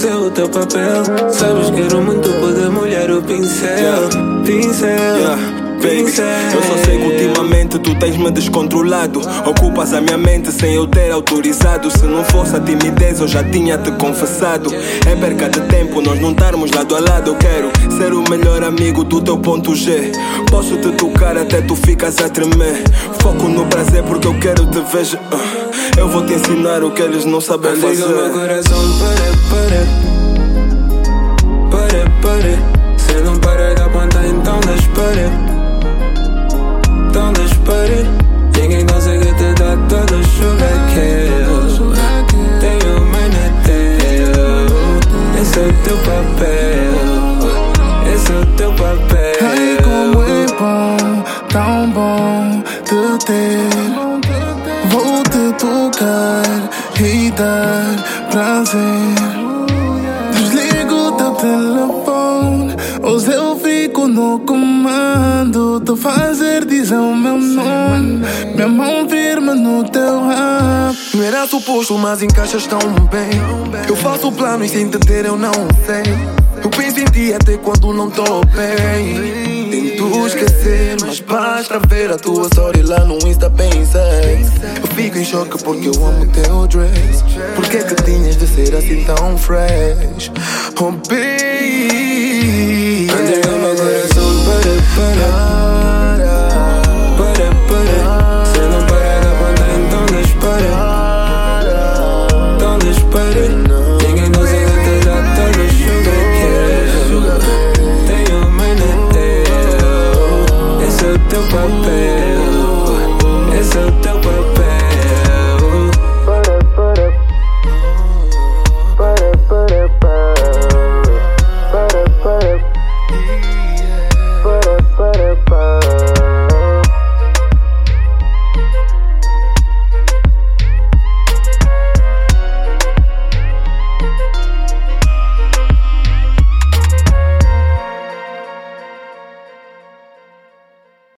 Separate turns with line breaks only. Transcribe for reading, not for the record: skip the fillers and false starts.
esse é o teu papel. Sabes que quero muito poder molhar o pincel.
Eu só sei que ultimamente tu tens-me descontrolado. Ocupas a minha mente sem eu ter autorizado. Se não fosse a timidez eu já tinha te confessado. É perca de tempo nós não estarmos lado a lado. Eu quero ser o melhor amigo do teu ponto G. Posso te tocar até tu ficas a tremer. Foco no prazer porque eu quero te ver. Eu vou te ensinar o que eles não sabem fazer.
Diga meu coração, pare. Se não parar de apontar então dispare. Então dispare. Ninguém consegue te dar todo o sugar que eu tenho, mas não é teu. Esse é o teu papel. Esse é o teu papel.
Ai, como é bom, tão bom te ter. Vou te tocar e dar prazer. Desligo o teu telefone, hoje eu fico no comando. Te fazer dizer o meu nome, minha mão firme no teu rabo.
Não era suposto, mas encaixas tão bem. Eu faço o plano e sem te ter eu não sei. Eu penso em ti até quando não tô bem. Tento esquecer, mas basta ver a tua story lá no Insta, pensei. Eu fico em choque porque eu amo teu dress. Por que tinhas de ser assim tão fresh? Oh baby,